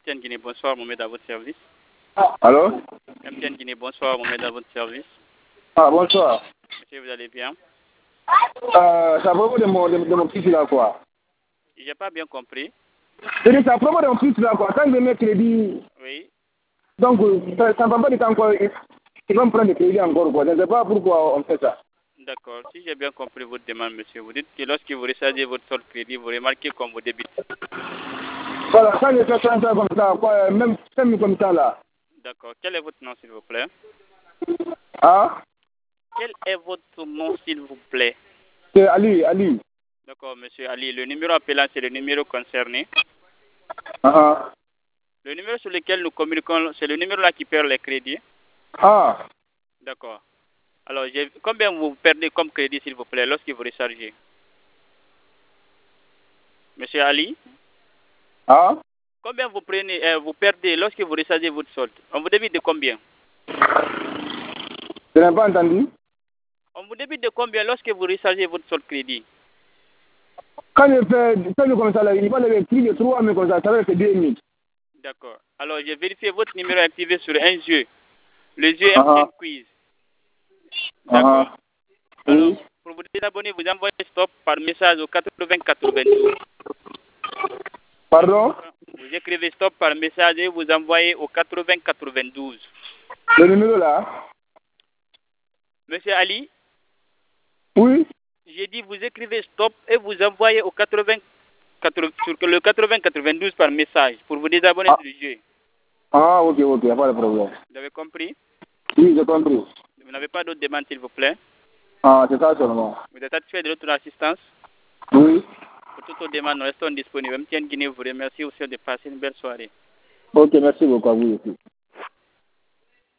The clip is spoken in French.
MTN Guinée, bonsoir, Mohamed à votre service. Allô? MTN Guinée, bonsoir, Mohamed à votre service. Ah, bonsoir. Monsieur, vous allez bien? C'est à propos de mon fils là, quoi. J'ai pas bien compris. C'est à propos de mon fils là, quoi. Quand je mets crédit, Oui. donc ça ne prend pas de temps, encore. Il va me prendre des crédits encore, quoi. Je ne sais pas pourquoi on fait ça. D'accord. Si j'ai bien compris votre demande, monsieur, vous dites que lorsque vous rechargez votre solde crédit, vous remarquez qu'on vous débite. Voilà, quand je fais ça comme ça, quoi, même comme ça là. D'accord. Quel est votre nom, s'il vous plaît? Ah? Quel est votre nom, s'il vous plaît? C'est Ali, Ali. D'accord, monsieur Ali. Le numéro appelant, c'est le numéro concerné. Ah. Le numéro sur lequel nous communiquons, c'est le numéro là qui perd les crédits. Ah. D'accord. Alors, combien vous perdez comme crédit, s'il vous plaît, lorsque vous rechargez? Monsieur Ali? Ah? Combien vous perdez lorsque vous rechargez votre solde? On vous débite de combien? Je n'ai pas entendu. On vous débite de combien lorsque vous rechargez votre solde crédit? Quand je fais comme ça, là, il va lever plus de 3 000 comme ça va être 2 000. D'accord. Alors, j'ai vérifié votre numéro activé sur un jeu. Le jeu Ah. MTN Quiz. D'accord. Ah. Alors, Oui. pour vous désabonner, vous envoyez stop par message au 80 92. Pardon? Vous écrivez stop par message et vous envoyez au 80 92. Le numéro là? Monsieur Ali? Oui. J'ai dit vous écrivez stop et vous envoyez au sur le 80 92 par message pour vous désabonner du jeu. Ah, ok, ok, pas de problème. Vous avez compris? Oui, j'ai compris. Vous n'avez pas d'autres demandes, s'il vous plaît? Ah, c'est ça seulement. Vous êtes satisfait de notre assistance? Oui. Pour toutes vos demandes, nous restons disponibles. MTN Guinée vous remercie aussi de passer une belle soirée. Ok, merci beaucoup à vous aussi.